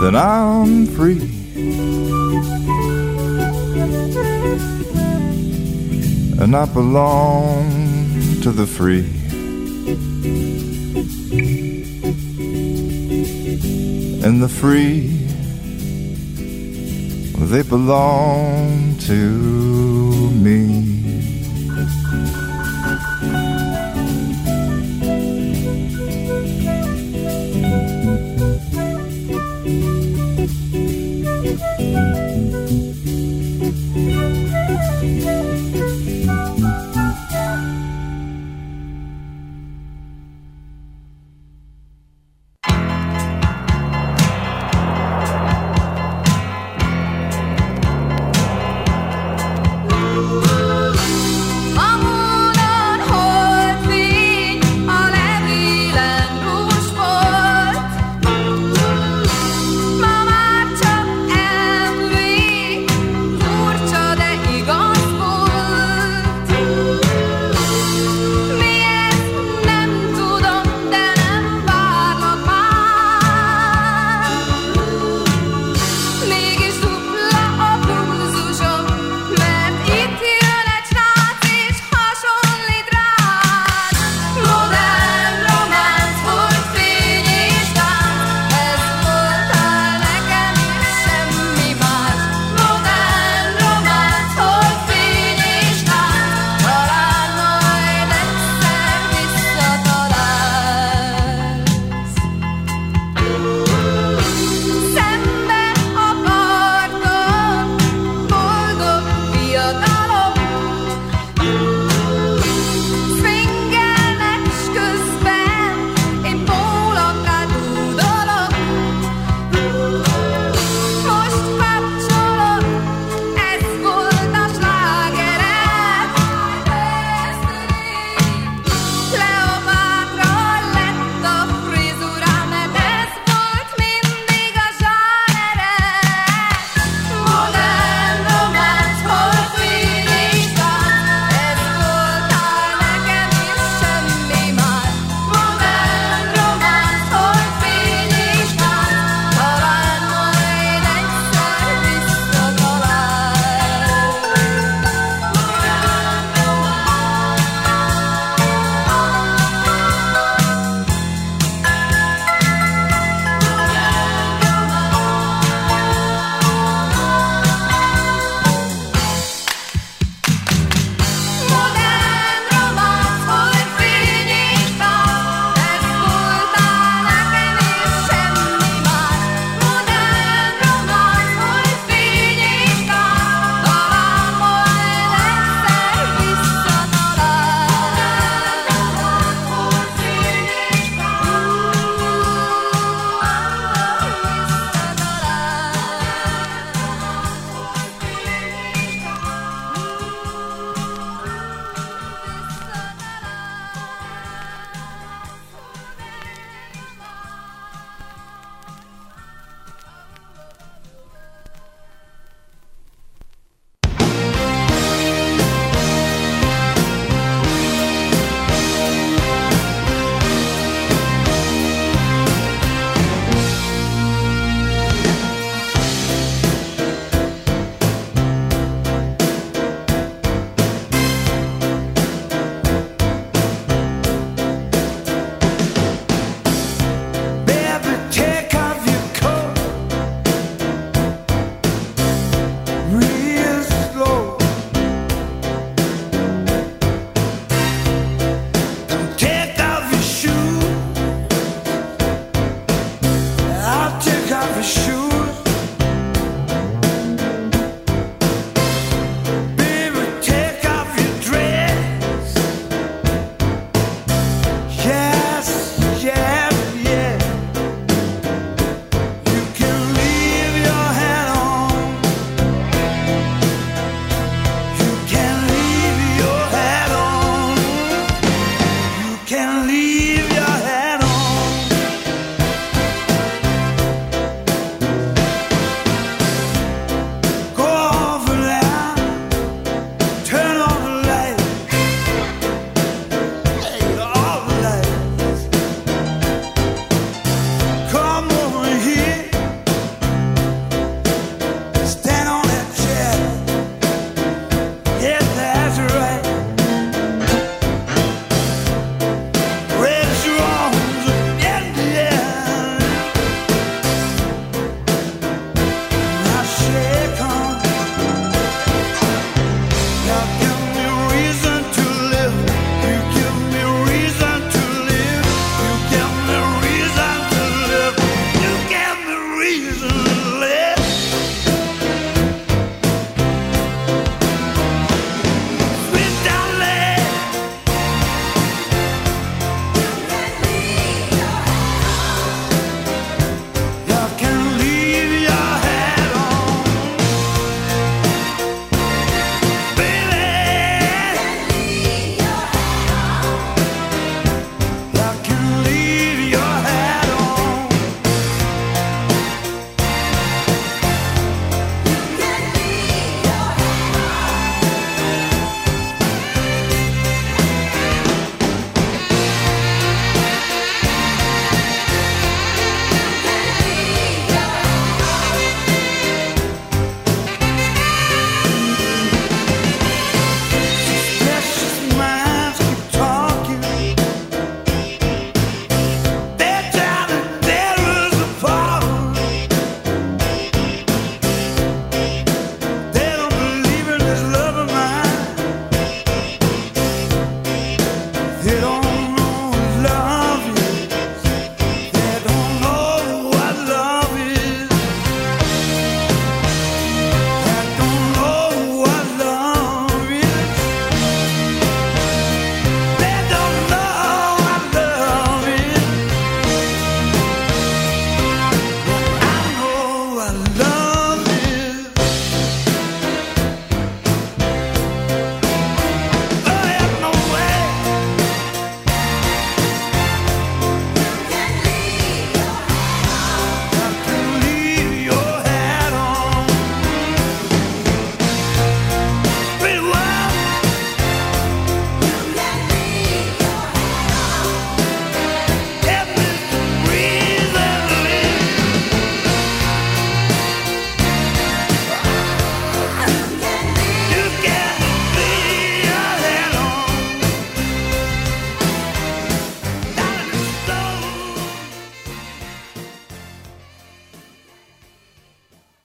then I'm free. And I belong to the free. And the free, they belong to me.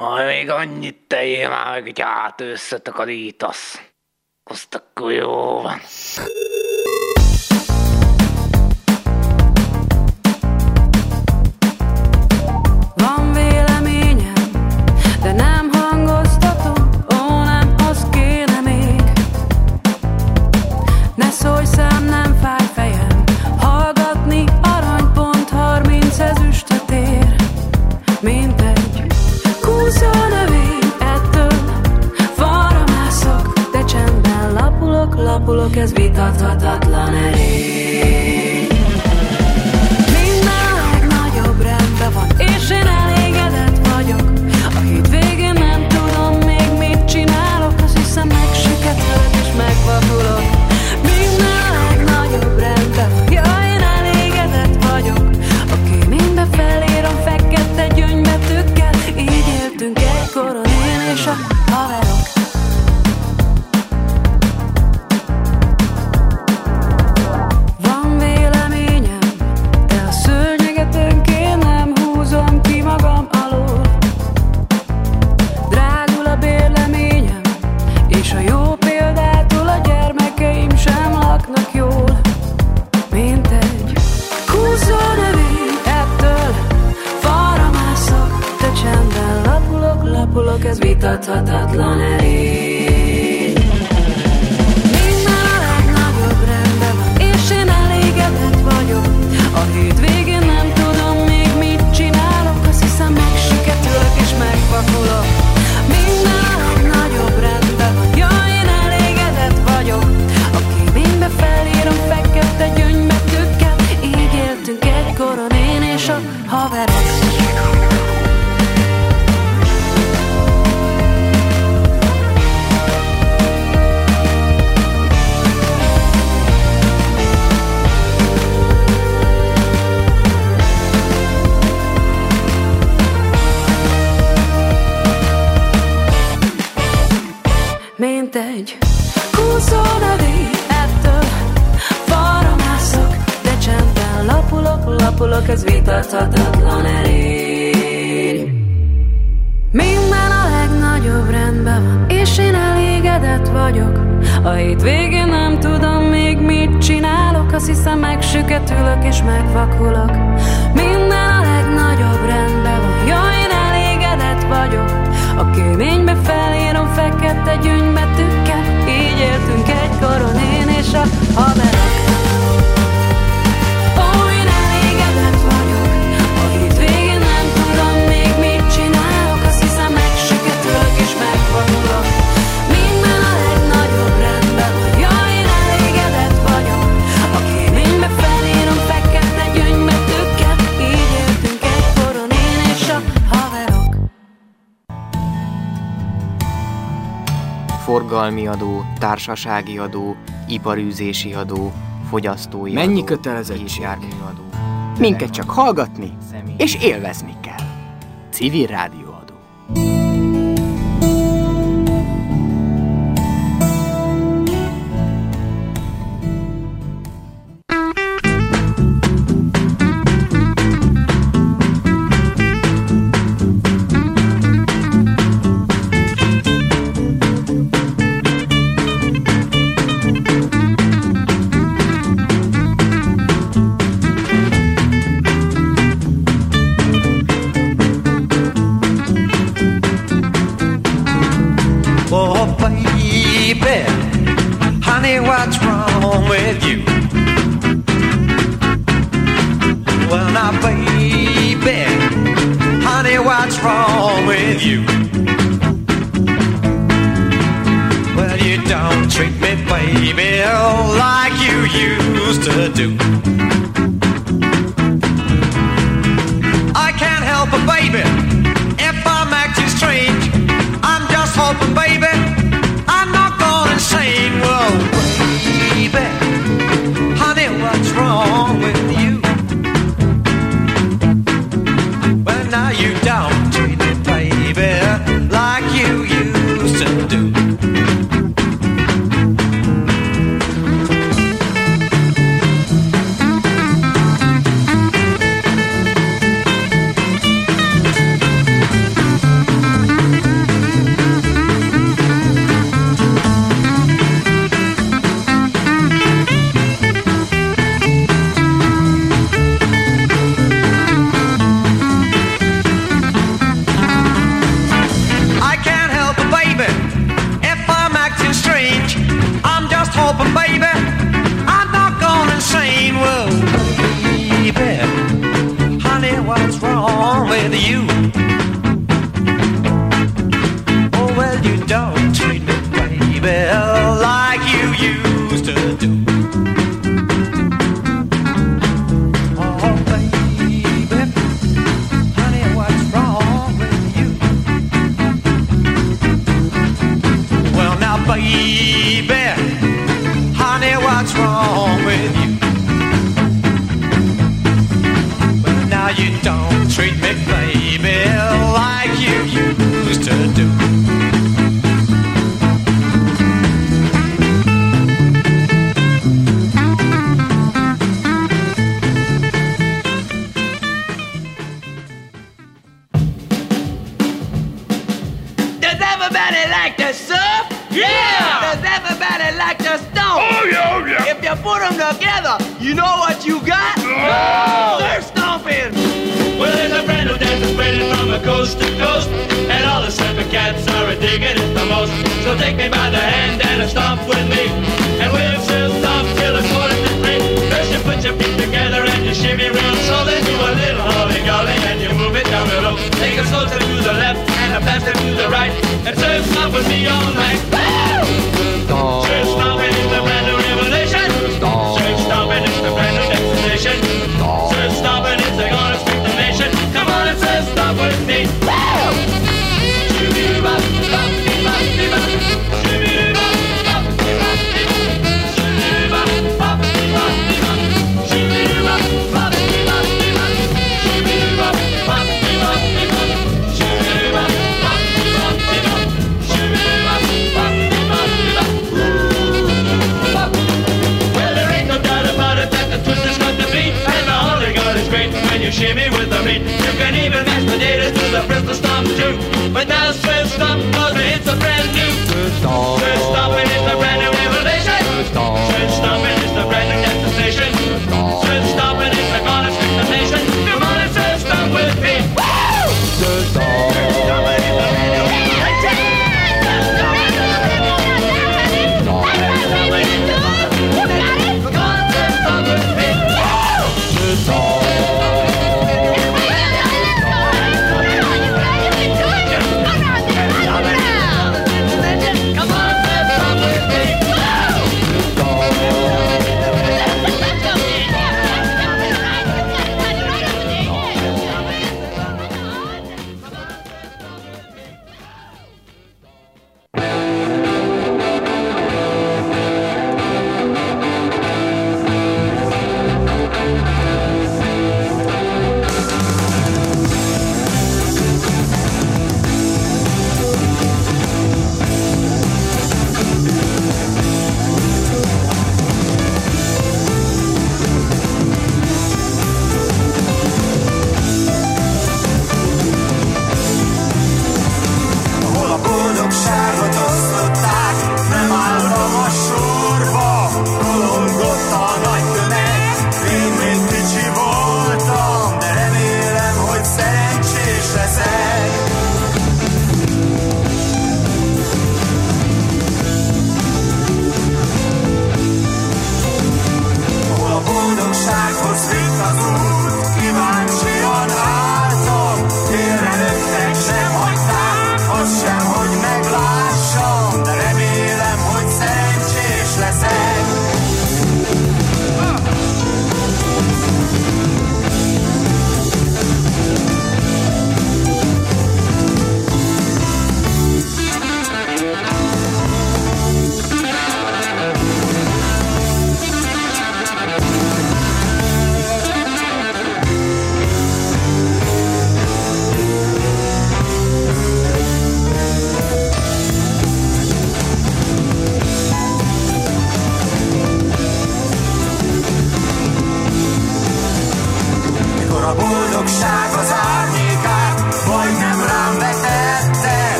Majd még annyit tegyél már meg, hogy összetakarítasz. Azt akkor jó van. Van véleményem, de nem hangoztatom. Ó, nem, az kéne még. Ne szólj szám, nem fáj fejem. Hallgatni aranypont 30 ezüstöt ér. Mint egy kúszónövény, ettől falra mászok, de csendben lapulok, ez vitathatatlan erény. Minden a legnagyobb rendben van, és én elégedett vagyok. A hétvégén nem tudom még mit csinálok, azt hiszem megsüketülök és megvakulok. Minden a legnagyobb rendben van, ja, én elégedett vagyok. A kéménybe felírom fekete gyöngybetűkkel, így éltünk egykoron én és a haverok. Van véleményem, de a szőnyeget önként nem húzom ki magam alól. Drágul a bérleményem, és a jó példától a gyermekeim sem laknak jól. Mint egy kúszónövény, ettől falra mászok, de csendben lapulok, ez vitathatatlan erény. Minden a legnagyobb rendben van, és én elégedett vagyok. A hétvégén nem tudom még mit csinálok, azt hiszem megsüketülök és megvakulok. Minden a legnagyobb rendben van, ja, én elégedett vagyok. A kéménybe felírom fekete gyöngybetűkkel, így éltünk egykoron én és a haverok. Mint egy kúszónövény, ettől falra mászok, de csendben lapulok, ez vitathatatlan erény. Minden a legnagyobb rendben van, és én elégedett vagyok. A hétvégén nem tudom még mit csinálok, azt hiszem megsüketülök és megvakulok. Minden a legnagyobb rendben van, ja, én elégedett vagyok. A kéménybe felírom fekete gyöngybetűkkel, így éltünk egykoron én és a haverok. Ó, én elégedett vagyok. A hétvégén nem tudom még mit csinálok, azt hiszem megsüketülök és megvonulok. Minden a legnagyobb rendben van, ja, én elégedett vagyok. A kéménybe felírom fekete gyöngybetűkkel, így éltünk egykoron én és a haverok. Forgalmi adó, társasági adó, iparűzési adó, fogyasztói mennyi adó, kötelezettség? járműadó. Minket csak hallgatni és élvezni kell. Civil rádióadó. you don't treat me, baby, like you used to do. Does everybody like to surf? Yeah! Does everybody like to stomp? Oh yeah, oh yeah. If you put them together, you know what you got? Oh! Surf stomping! Well, there's a brand new dance spreading from coast to coast, and all the surfing cats are digging it the most. So take me by the hand and stomp with me, and we'll still stomp till the quarter to three. First you put your feet together and you shimmy real slow, then do a little holly-golly and you move it down below. Take a slow to the left and a faster to the right, and surf stomp with me all night. Surf stomping is the brand new revelation. Surf stomping is the brand new destination. Surf stomping is the gonna speak the nation. Come on and surf stomp with me. Shoo-bee-bop, bop-bee-bop-bee-bop. Shoo-bee-bop, bop-bee-bop-bee-bop. Shoo-bee-bop, bop-bee-bop-bee-bop. Shoo-bee-bop, bop-bee-bop-bee-bop. Shoo-bee-bop, bop-bee-bop-bee-bop. Shoo-bee-bop, bop-bee-bop-bee-bop. Shoo-bee-bop, bop-bee-bop-bee-bop. Well, there ain't no doubt about it that the twist is got the beat, and the holy god is great when you shimmy with the beat. You can even match the data to the Bristol Stomp too, but now Swift Stomp cause it's a brand new. Swift Stomping is the brand new revelation. Swift Stomping is the brand new destination. Swift Stomping is the gonna speak the nation. Come on and Swift Stomp with me. Swift Stomping is the brand new revelation. Swift Stomping is the brand new destination. Come on and Swift Stomp with me. Swift Stomping.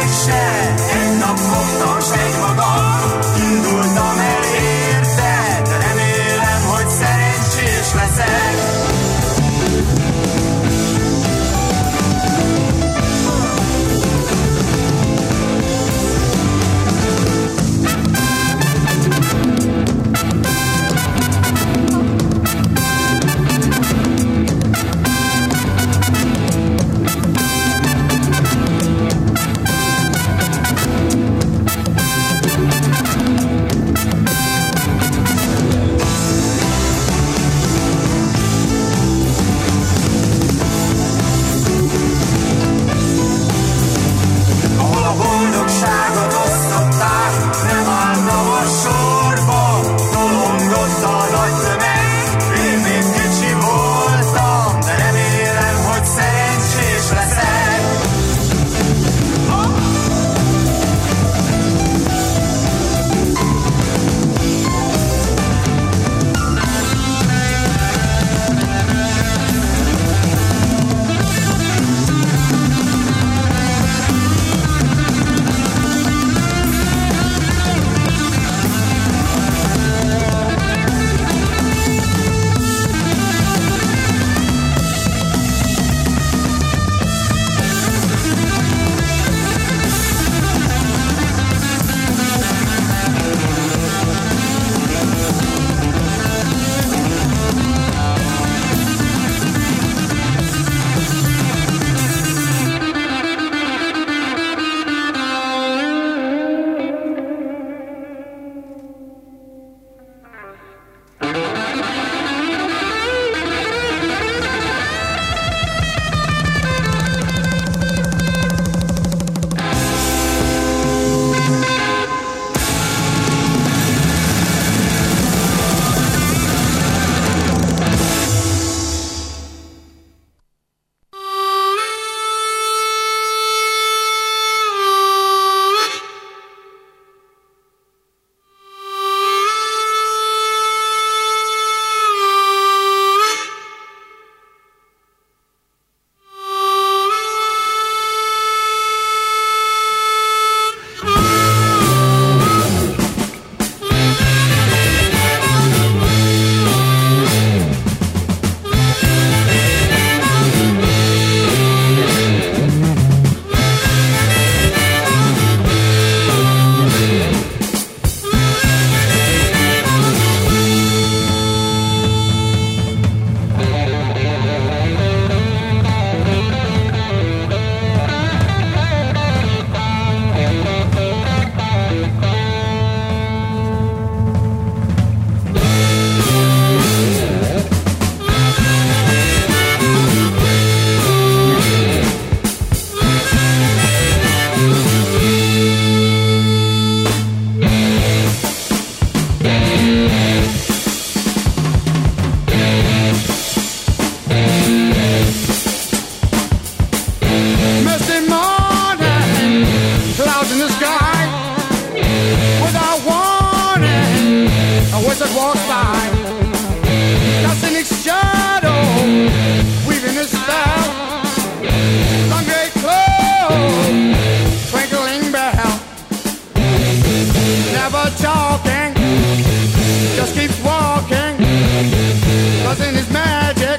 Egy nap fogtam s egy magam, indultam el érted, wizard walks by, casting his shadow, weaving his spell. Long gray clothes, twinkling bell. Never talking, just keeps walking, 'cause in his magic.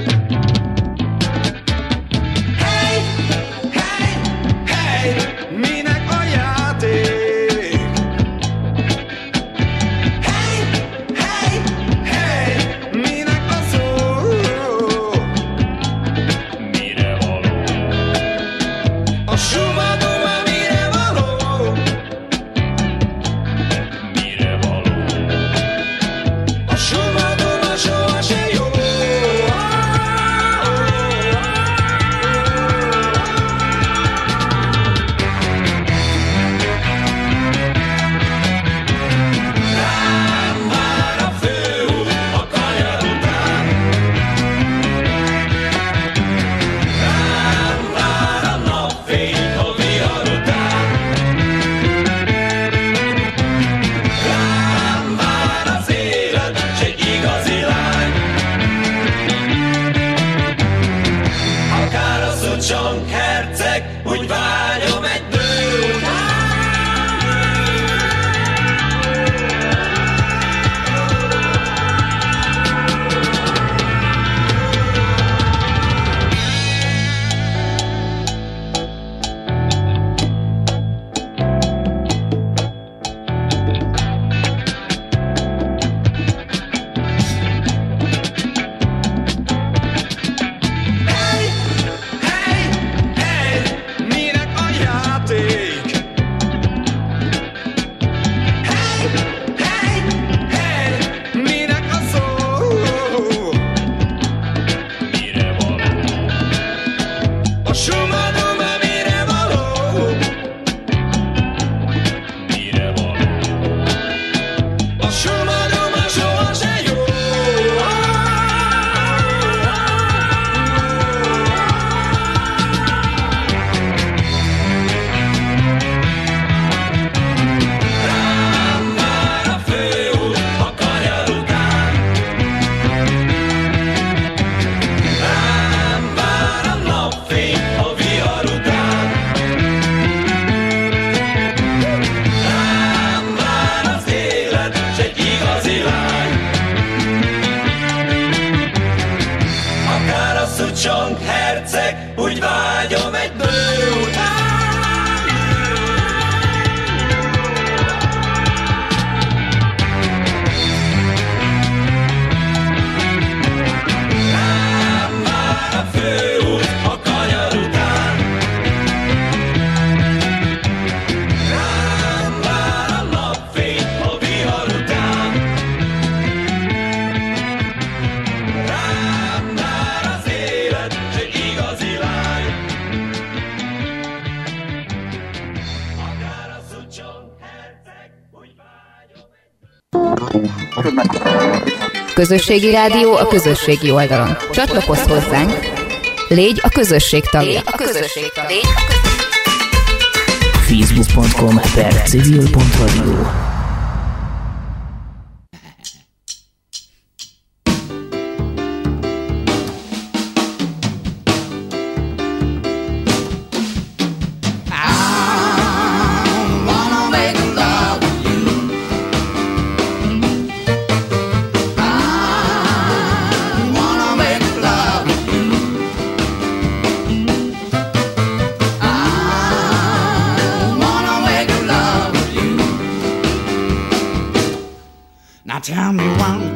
Me Közösségi rádió a közösségi oldalon. Csatlakozz hozzánk, légy a közösség tagja. Facebook.com/civil.radio. Tell me one